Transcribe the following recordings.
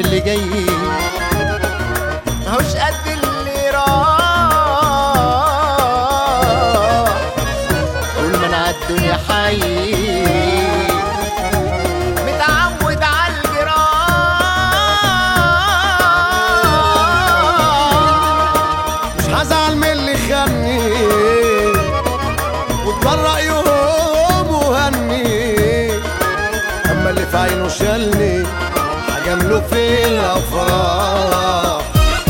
باللي جاي ماهوش قد اللي راح. طول ما انا عالدنيا حي متعود عالجراح. مش هزعل من اللي خاني واتجرأ يوم وهني، اما اللي في عينه شالني هجامله في الافراح.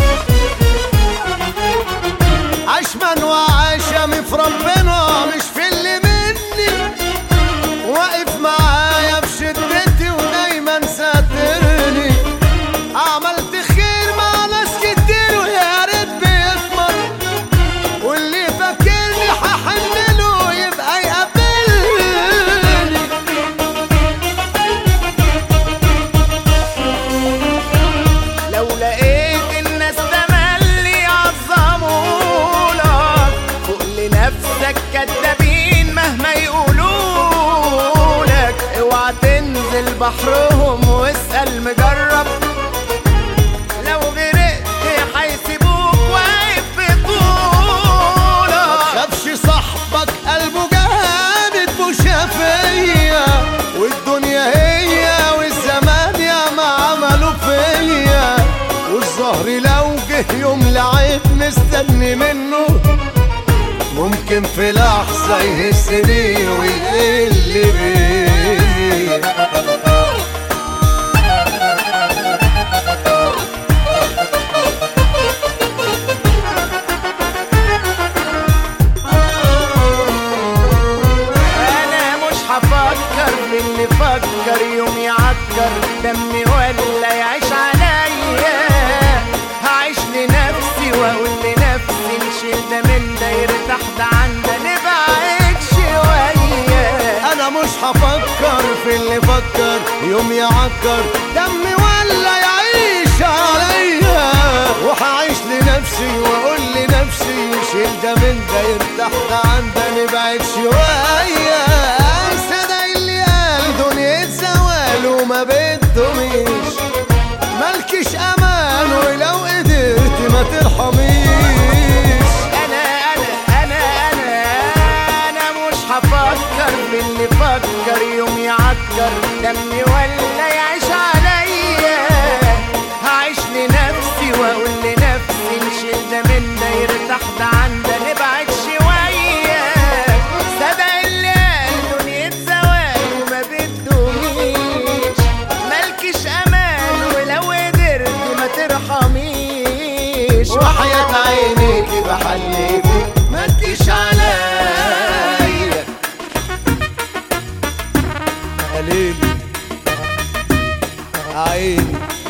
عشمان وعشمي في ربنا مش في اللي مني، واقف معايا في شدتي ودايما ساترني. عملت خير مع ناس كتير ويا ريت بيثمر، واللي فاكرني هحن له يبقى يقابلني. لو لقيت الناس تملي يعظمولك فوق لنفسك كدابين مهما يقولولك. اوعى تنزل بحرهم واسأل مجرب، لو غرقت هيسيبوك واقف في طولك. متخافش صاحبك قلبه جامد وشافية، والدنيا هي والزمان ياما عملوا فيا. والظهر لو جه يوم لعيب مستني منه ممكن في لحظة يهزني ويقل بيا. أنا مش هفكر باللي فكر يوم يعكر دمي ولا يعيش عليا. هعيش لنفسي واقول لنفسي نشيل ده من ده يرتاح ده عن ده نبعد شوية. انا مش هفكر في اللي فكر يوم يعكر دمي ولا يعيش عليا. وهعيش لنفسي واقول لنفسي نشيل ده من ده يرتاح ده عن ده نبعد شوية. انسى ده اللي قال دنيا زوال وما بدهمش، مالكش امان ولو قدرت ما ترحميش. انا مش هفكر باللي فكر يوم يعكر دمي ولا يعيش عليا. هعيش لنفسي واقول لنفسي نشيل ده من ده يرتاح ده عن ده نبعد شوية. صدق اللي قال دنيا زوال وما بدهمش، مالكش امان ولو قدرت ما ترحميش. وحياة عينيكي بحلفك ما تجيش عليا. قليلي عيني